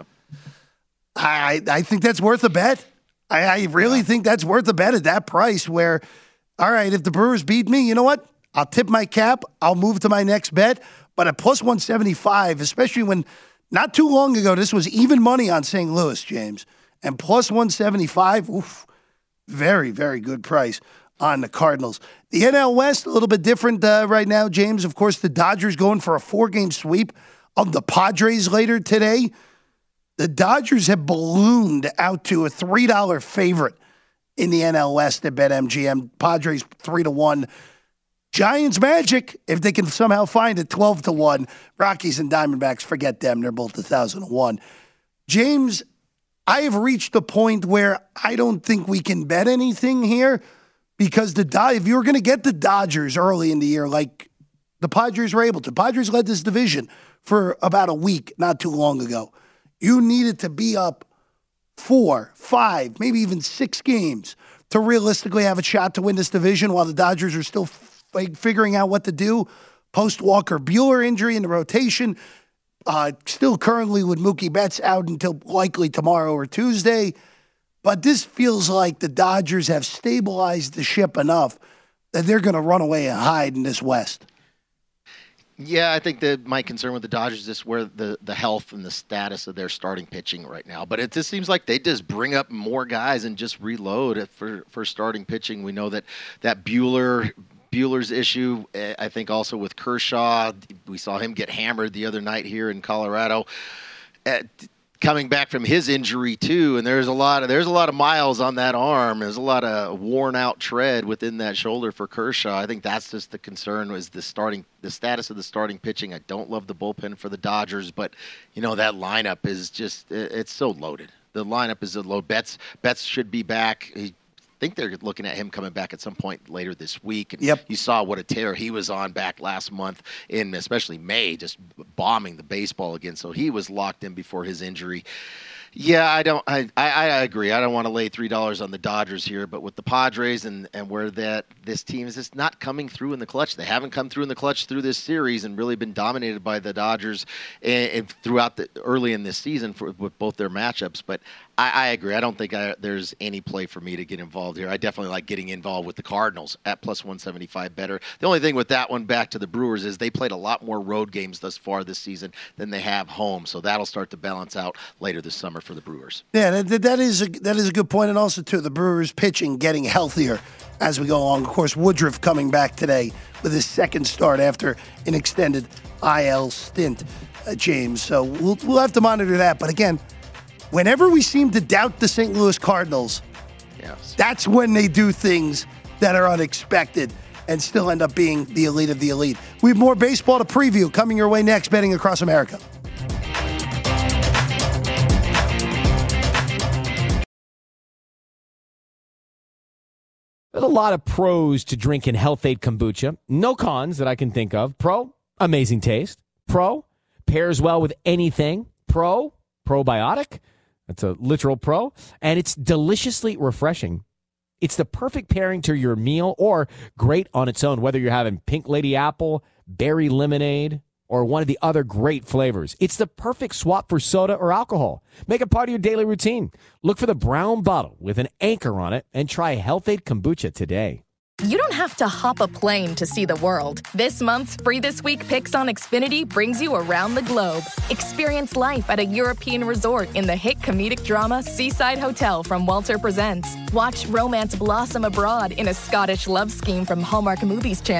think that's worth a bet. I really think that's worth a bet at that price where, all right, if the Brewers beat me, you know what? I'll tip my cap. I'll move to my next bet. But at plus 175, especially when not too long ago, this was even money on St. Louis, James. And plus 175, oof. Very, very good price on the Cardinals. The NL West, a little bit different right now, James. Of course, the Dodgers going for a 4-game sweep of the Padres later today. The Dodgers have ballooned out to a $3 favorite in the NL West at BetMGM. Padres 3-1. Giants Magic, if they can somehow find it, 12-1. Rockies and Diamondbacks, forget them. They're both 1,001. James, I have reached the point where I don't think we can bet anything here because if you were going to get the Dodgers early in the year, like the Padres were able to, Padres led this division for about a week not too long ago. You needed to be up 4, 5, maybe even 6 games to realistically have a shot to win this division while the Dodgers are still figuring out what to do post Walker Buehler injury in the rotation. Still currently with Mookie Betts out until likely tomorrow or Tuesday. But this feels like the Dodgers have stabilized the ship enough that they're going to run away and hide in this West. Yeah, I think that my concern with the Dodgers is where the health and the status of their starting pitching right now. But it just seems like they just bring up more guys and just reload for starting pitching. We know that Buehler's issue, I think also with Kershaw. We saw him get hammered the other night here in Colorado. Coming back from his injury too, and there's a lot of miles on that arm. There's a lot of worn out tread within that shoulder for Kershaw. I think that's just the concern was the status of the starting pitching. I don't love the bullpen for the Dodgers, but that lineup is just it's so loaded. The lineup is low. Betts should be back. I think they're looking at him coming back at some point later this week. And You saw what a tear he was on back last month in especially May, just bombing the baseball again. So he was locked in before his injury. Yeah, I agree. I don't want to lay $3 on the Dodgers here, but with the Padres and where this team is just not coming through in the clutch. They haven't come through in the clutch through this series and really been dominated by the Dodgers and throughout early in this season with both their matchups. But I agree. I don't think there's any play for me to get involved here. I definitely like getting involved with the Cardinals at plus 175 better. The only thing with that one back to the Brewers is they played a lot more road games thus far this season than they have home. So that'll start to balance out later this summer for the Brewers. Yeah, that is a good point. And also, too, the Brewers pitching getting healthier as we go along. Of course, Woodruff coming back today with his second start after an extended IL stint, James. So we'll have to monitor that. But again, whenever we seem to doubt the St. Louis Cardinals, that's when they do things that are unexpected and still end up being the elite of the elite. We have more baseball to preview coming your way next, Betting Across America. There's a lot of pros to drinking Health-Ade Kombucha. No cons that I can think of. Pro, amazing taste. Pro, pairs well with anything. Pro, probiotic. That's a literal pro. And it's deliciously refreshing. It's the perfect pairing to your meal or great on its own, whether you're having pink lady apple, berry lemonade, or one of the other great flavors. It's the perfect swap for soda or alcohol. Make it part of your daily routine. Look for the brown bottle with an anchor on it and try Health-Ade Kombucha today. You don't have to hop a plane to see the world. This month's Free This Week Picks on Xfinity brings you around the globe. Experience life at a European resort in the hit comedic drama Seaside Hotel from Walter Presents. Watch romance blossom abroad in a Scottish love scheme from Hallmark Movies Channel.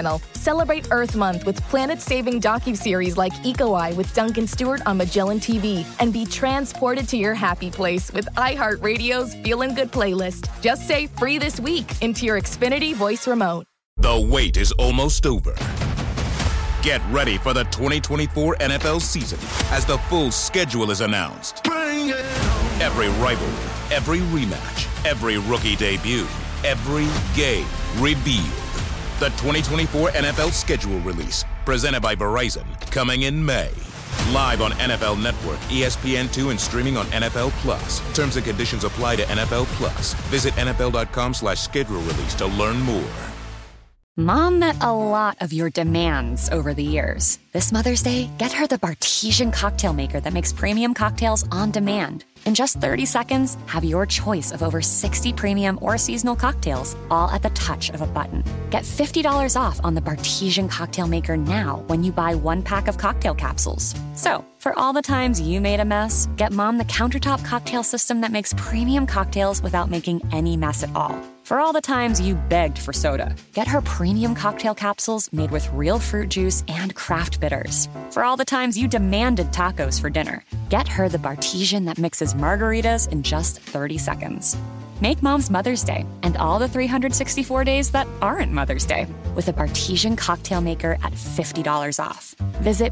Celebrate Earth Month with planet-saving docuseries like Eco-Eye with Duncan Stewart on Magellan TV, and be transported to your happy place with iHeartRadio's Feelin' Good playlist. Just say "free this week" into your Xfinity voice remote. The wait is almost over. Get ready for the 2024 NFL season as the full schedule is announced. Every rivalry, every rematch, every rookie debut, every game revealed. The 2024 NFL schedule release, presented by Verizon, coming in May. Live on NFL Network, ESPN2, and streaming on NFL Plus. Terms and conditions apply to NFL Plus. Visit NFL.com/schedule release to learn more. Mom met a lot of your demands over the years. This Mother's Day, get her the Bartesian cocktail maker that makes premium cocktails on demand. In just 30 seconds, have your choice of over 60 premium or seasonal cocktails, all at the touch of a button. Get $50 off on the Bartesian cocktail maker now when you buy 1 pack of cocktail capsules. So, for all the times you made a mess, get Mom the countertop cocktail system that makes premium cocktails without making any mess at all. For all the times you begged for soda, get her premium cocktail capsules made with real fruit juice and craft bitters. For all the times you demanded tacos for dinner, get her the Bartesian that mixes margaritas in just 30 seconds. Make Mom's Mother's Day and all the 364 days that aren't Mother's Day with a Bartesian cocktail maker at $50 off. Visit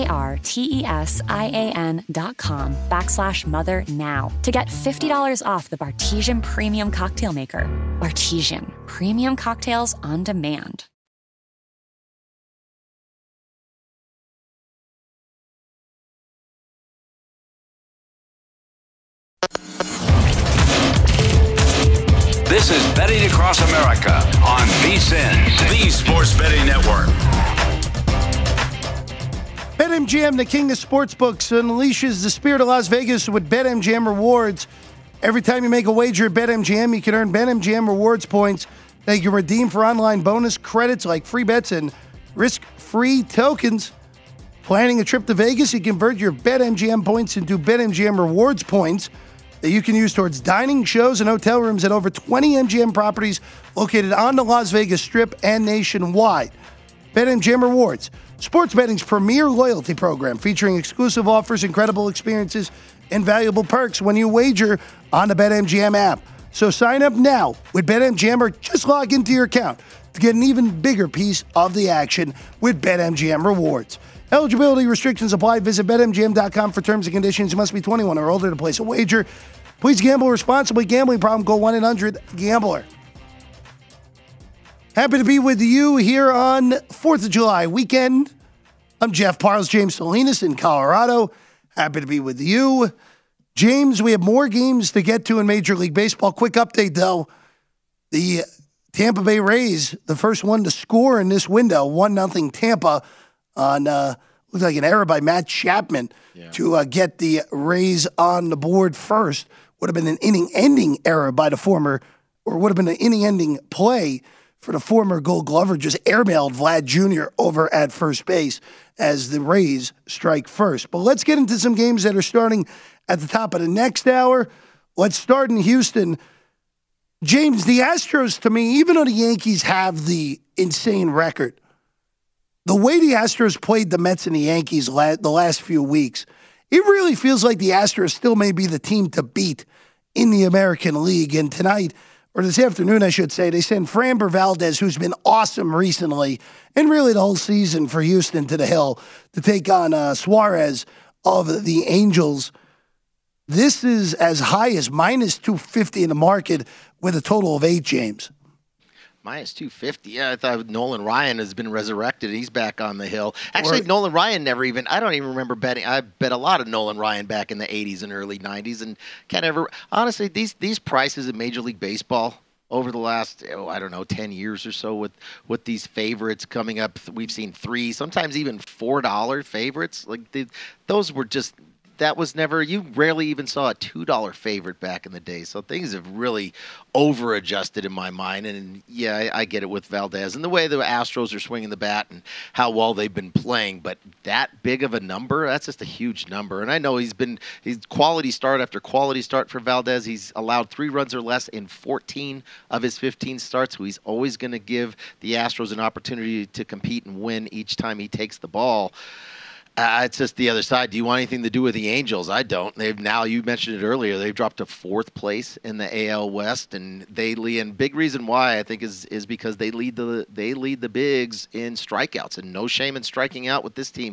BARTESIAN.com/mother now to get $50 off the Bartesian Premium Cocktail Maker. Bartesian, premium cocktails on demand. This is Betting Across America on VSiN, the Sports Betting Network. BetMGM, the king of sportsbooks, unleashes the spirit of Las Vegas with BetMGM rewards. Every time you make a wager at BetMGM, you can earn BetMGM rewards points that you can redeem for online bonus credits like free bets and risk-free tokens. Planning a trip to Vegas, you convert your BetMGM points into BetMGM rewards points that you can use towards dining, shows, and hotel rooms at over 20 MGM properties located on the Las Vegas Strip and nationwide. BetMGM Rewards, sports betting's premier loyalty program featuring exclusive offers, incredible experiences, and valuable perks when you wager on the BetMGM app. So sign up now with BetMGM or just log into your account to get an even bigger piece of the action with BetMGM Rewards. Eligibility restrictions apply. Visit BetMGM.com for terms and conditions. You must be 21 or older to place a wager. Please gamble responsibly. Gambling problem, call 1-800-GAMBLER. Happy to be with you here on 4th of July weekend. I'm Jeff Parles, James Salinas in Colorado. Happy to be with you. James, we have more games to get to in Major League Baseball. Quick update, though. The Tampa Bay Rays, the first one to score in this window, 1-0 Tampa on, looks like an error by Matt Chapman to get the Rays on the board first. Would have been an inning-ending error by the former, or would have been an inning-ending play for the former Gold Glover, just airmailed Vlad Jr. over at first base as the Rays strike first. But let's get into some games that are starting at the top of the next hour. Let's start in Houston. James, the Astros, to me, even though the Yankees have the insane record, the way the Astros played the Mets and the Yankees the last few weeks, it really feels like the Astros still may be the team to beat in the American League. And tonight, or this afternoon, I should say, they send Framber Valdez, who's been awesome recently, and really the whole season for Houston, to the hill to take on Suarez of the Angels. This is as high as minus 250 in the market with a total of 8, James. Minus 250. Yeah, I thought Nolan Ryan has been resurrected. He's back on the hill. Actually, Nolan Ryan I don't even remember betting. I bet a lot of Nolan Ryan back in the 80s and early 90s. And can't ever, honestly, these prices in Major League Baseball over the last, 10 years or so with these favorites coming up, we've seen $3, sometimes even $4 favorites. Like those were just, that was never, you rarely even saw a $2 favorite back in the day. So things have really over-adjusted in my mind. And, yeah, I get it with Valdez and the way the Astros are swinging the bat and how well they've been playing. But that big of a number, that's just a huge number. And I know he's quality start after quality start for Valdez. He's allowed 3 runs or less in 14 of his 15 starts. So he's always going to give the Astros an opportunity to compete and win each time he takes the ball. It's just the other side. Do you want anything to do with the Angels? I don't. You mentioned it earlier, they've dropped to 4th place in the AL West, and big reason why I think is because they lead the bigs in strikeouts, and no shame in striking out with this team.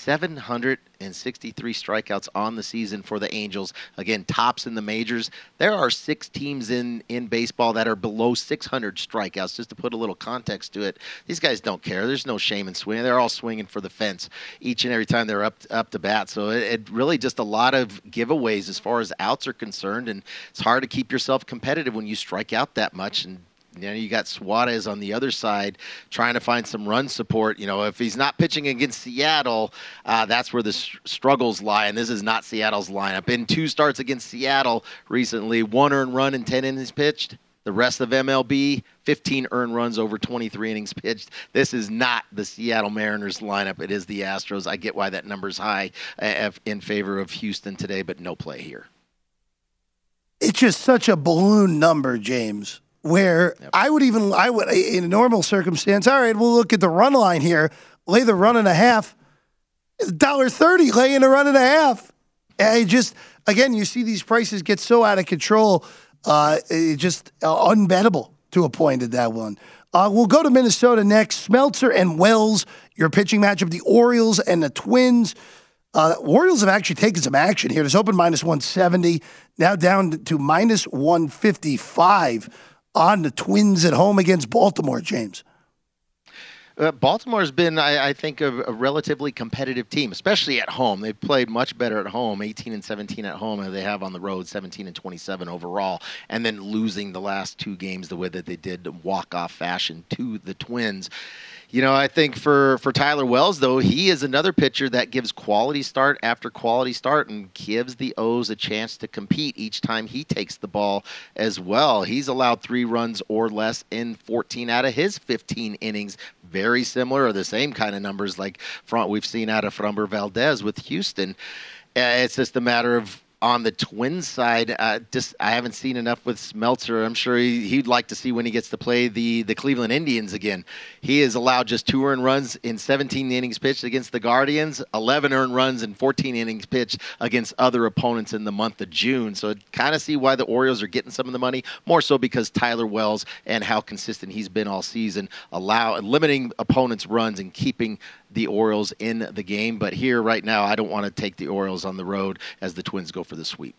763 strikeouts on the season for the Angels. Again, tops in the majors. There are 6 teams in baseball that are below 600 strikeouts. Just to put a little context to it, these guys don't care. There's no shame in swinging. They're all swinging for the fence each and every time they're up to bat. So it really just a lot of giveaways as far as outs are concerned, and it's hard to keep yourself competitive when you strike out that much. And you got Suarez on the other side trying to find some run support. If he's not pitching against Seattle, that's where the struggles lie, and this is not Seattle's lineup. In 2 starts against Seattle recently, 1 earned run in 10 innings pitched. The rest of MLB, 15 earned runs over 23 innings pitched. This is not the Seattle Mariners lineup. It is the Astros. I get why that number's high in favor of Houston today, but no play here. It's just such a balloon number, James, where I would, in a normal circumstance, all right, we'll look at the run line here, lay the run and a half. It's $1.30 laying a run and a half. Again, you see these prices get so out of control. Just unbettable to a point at that one. We'll go to Minnesota next. Smeltzer and Wells, your pitching matchup, the Orioles and the Twins. Orioles have actually taken some action here. It's open -170, now down to -155 on the Twins at home against Baltimore, James. Baltimore's been, I think, a relatively competitive team, especially at home. They've played much better at home, 18-17 at home, and they have on the road 17-27 overall, and then losing the last 2 games the way that they did, walk-off fashion to the Twins. I think for Tyler Wells, though, he is another pitcher that gives quality start after quality start and gives the O's a chance to compete each time he takes the ball as well. He's allowed 3 runs or less in 14 out of his 15 innings. Very similar or the same kind of numbers like we've seen out of Framber Valdez with Houston. It's just a matter of, on the Twins side, I haven't seen enough with Smeltzer. I'm sure he'd like to see when he gets to play the Cleveland Indians again. He has allowed just 2 earned runs in 17 innings pitched against the Guardians, 11 earned runs in 14 innings pitched against other opponents in the month of June. So kind of see why the Orioles are getting some of the money, more so because Tyler Wells and how consistent he's been all season, limiting opponents' runs and keeping the Orioles in the game. But here right now, I don't want to take the Orioles on the road as the Twins go for the sweep.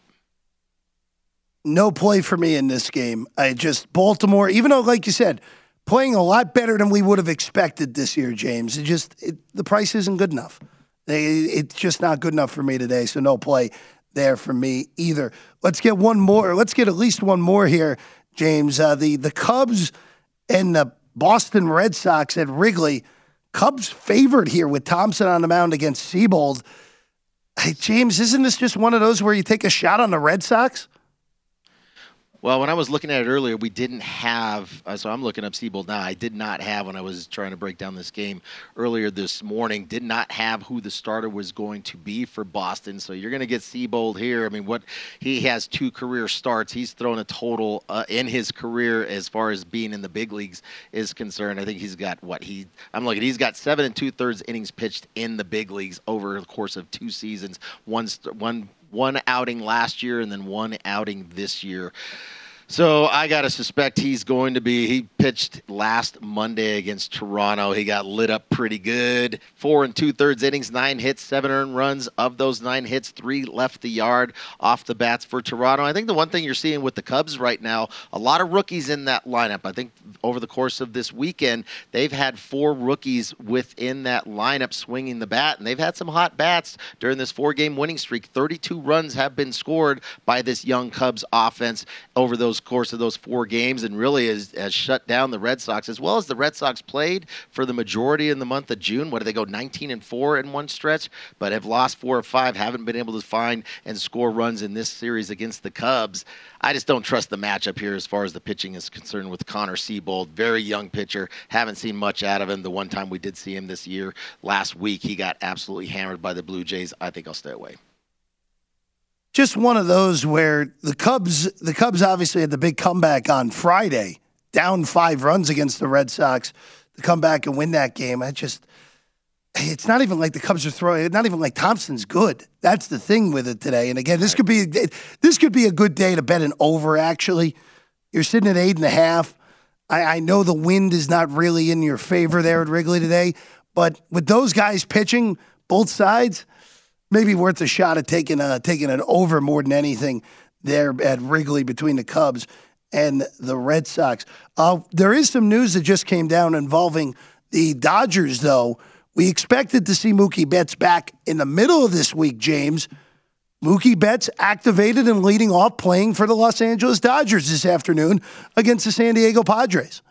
No play for me in this game. Baltimore, even though, like you said, playing a lot better than we would have expected this year, James. The price isn't good enough. It's just not good enough for me today, so no play there for me either. Let's get one more. Let's get at least one more here, James. The Cubs and the Boston Red Sox at Wrigley. Cubs favored here with Thompson on the mound against Seabold. Hey, James, isn't this just one of those where you take a shot on the Red Sox? Well, when I was looking at it earlier, we didn't have, so I'm looking up Seabold now. I did not have, when I was trying to break down this game earlier this morning, did not have who the starter was going to be for Boston. So you're going to get Seabold here. I mean, he has 2 career starts. He's thrown a total in his career as far as being in the big leagues is concerned. I think he's got he's got 7 2/3 innings pitched in the big leagues over the course of 2 seasons. One outing last year and then 1 outing this year. So I got to suspect he pitched last Monday against Toronto. He got lit up pretty good. 4 2/3 innings, 9 hits, 7 earned runs. Of those 9 hits, 3 left the yard off the bats for Toronto. I think the one thing you're seeing with the Cubs right now, a lot of rookies in that lineup. I think over the course of this weekend, they've had 4 rookies within that lineup swinging the bat, and they've had some hot bats during this 4-game winning streak. 32 runs have been scored by this young Cubs offense over those course of those 4 games, and really has shut down the Red Sox, as well as the Red Sox played for the majority in the month of June. What did they go, 19-4 in one stretch, but have lost 4 of 5, haven't been able to find and score runs in this series against the Cubs. I just don't trust the matchup here as far as the pitching is concerned with Connor Seabold. Very young pitcher. Haven't seen much out of him. The one time we did see him this year, last week, he got absolutely hammered by the Blue Jays. I think I'll stay away. Just one of those where the Cubs obviously had the big comeback on Friday, down 5 runs against the Red Sox to come back and win that game. It's not even like the Cubs are throwing. Not even like Thompson's good. That's the thing with it today. And again, this could be a good day to bet an over. Actually, you're sitting at 8.5. I know the wind is not really in your favor there at Wrigley today, but with those guys pitching both sides, maybe worth a shot at taking an over more than anything there at Wrigley between the Cubs and the Red Sox. There is some news that just came down involving the Dodgers, though. We expected to see Mookie Betts back in the middle of this week, James. Mookie Betts activated and leading off playing for the Los Angeles Dodgers this afternoon against the San Diego Padres.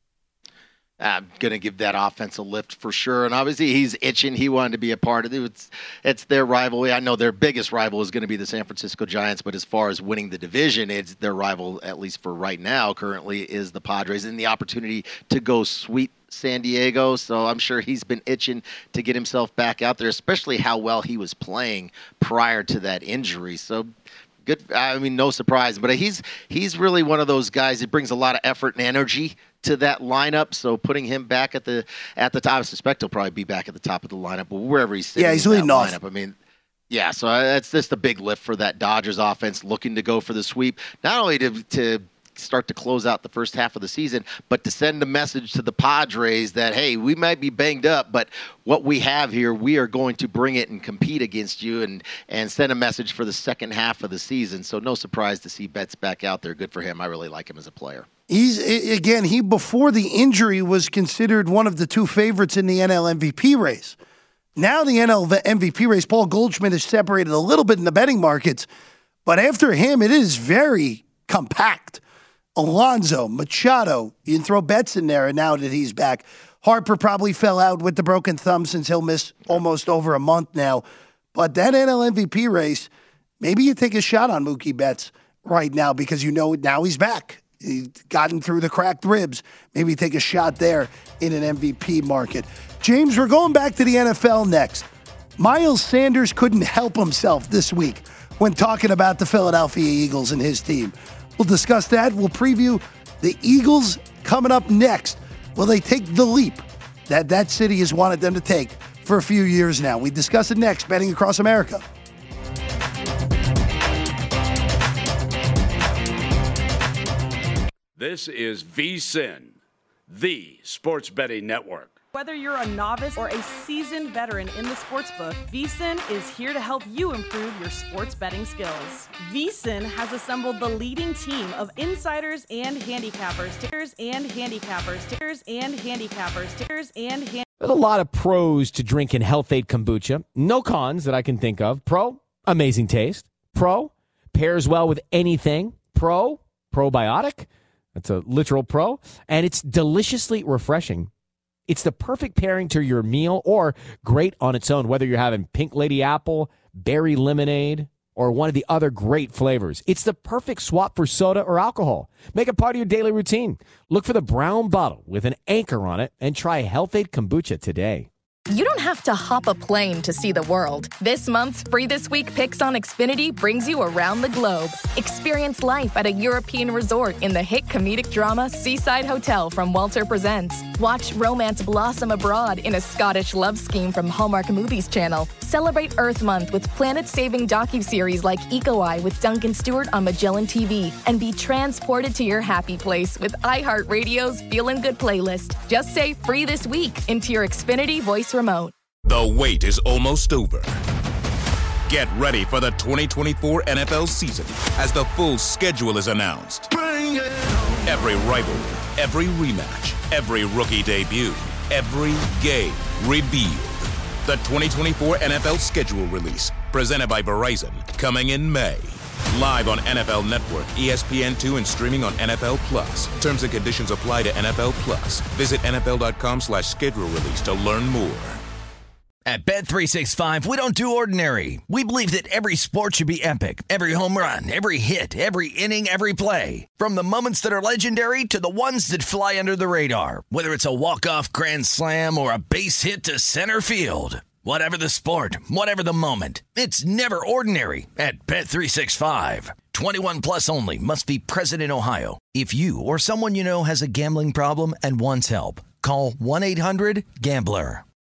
I'm going to give that offense a lift for sure. And obviously he's itching. He wanted to be a part of it. It's their rivalry. I know their biggest rival is going to be the San Francisco Giants, but as far as winning the division, it's their rival, at least for right now, currently, is the Padres, and the opportunity to go sweep San Diego. So I'm sure he's been itching to get himself back out there, especially how well he was playing prior to that injury. So good. I mean, no surprise, but he's really one of those guys that brings a lot of effort and energy to that lineup. So putting him back at the top, I suspect he'll probably be back at the top of the lineup, but wherever he's sitting, he's leading off. I mean, yeah. So that's just a big lift for that Dodgers offense, looking to go for the sweep, not only to start to close out the first half of the season, but to send a message to the Padres that, hey, we might be banged up, but what we have here, we are going to bring it and compete against you, and send a message for the second half of the season. So no surprise to see Betts back out there. Good for him. I really like him as a player. He before the injury was considered one of the 2 favorites in the NL MVP race. Now the NL MVP race, Paul Goldschmidt is separated a little bit in the betting markets, but after him, it is very compact. Alonso, Machado, you can throw Betts in there, and now that he's back. Harper probably fell out with the broken thumb since he'll miss almost over a month now. But that NL MVP race, maybe you take a shot on Mookie Betts right now because you know now he's back. He's gotten through the cracked ribs. Maybe take a shot there in an MVP market. James, we're going back to the NFL next. Miles Sanders couldn't help himself this week when talking about the Philadelphia Eagles and his team. We'll discuss that. We'll preview the Eagles coming up next. Will they take the leap that city has wanted them to take for a few years now? We discuss it next, Betting Across America. This is VSiN, the sports betting network. Whether you're a novice or a seasoned veteran in the sportsbook, VSiN is here to help you improve your sports betting skills. VSiN has assembled the leading team of insiders and handicappers, There's a lot of pros to drinking Health-Ade Kombucha. No cons that I can think of. Pro, amazing taste. Pro, pairs well with anything. Pro, probiotic. That's a literal pro. And it's deliciously refreshing. It's the perfect pairing to your meal or great on its own, whether you're having Pink Lady Apple, Berry Lemonade, or one of the other great flavors. It's the perfect swap for soda or alcohol. Make it part of your daily routine. Look for the brown bottle with an anchor on it and try Health-Ade Kombucha today. You don't have to hop a plane to see the world. This month's Free This Week Picks on Xfinity brings you around the globe. Experience life at a European resort in the hit comedic drama Seaside Hotel from Walter Presents. Watch romance blossom abroad in a Scottish love scheme from Hallmark Movies Channel. Celebrate Earth Month with planet-saving docuseries like Eco Eye with Duncan Stewart on Magellan TV. And be transported to your happy place with iHeartRadio's Feelin' Good playlist. Just say Free This Week into your Xfinity voice remote. The wait is almost over. Get ready for the 2024 NFL season as the full schedule is announced. Bring it on. Every rivalry, every rematch, every rookie debut, every game revealed. The 2024 NFL schedule release, presented by Verizon, coming in May. Live on NFL Network, ESPN2, and streaming on NFL Plus. Terms and conditions apply to NFL Plus. Visit NFL.com/schedule release to learn more. At Bet365, we don't do ordinary. We believe that every sport should be epic. Every home run, every hit, every inning, every play. From the moments that are legendary to the ones that fly under the radar. Whether it's a walk-off grand slam or a base hit to center field. Whatever the sport, whatever the moment, it's never ordinary at Bet365. 21 plus only. Must be present in Ohio. If you or someone you know has a gambling problem and wants help, call 1-800-GAMBLER.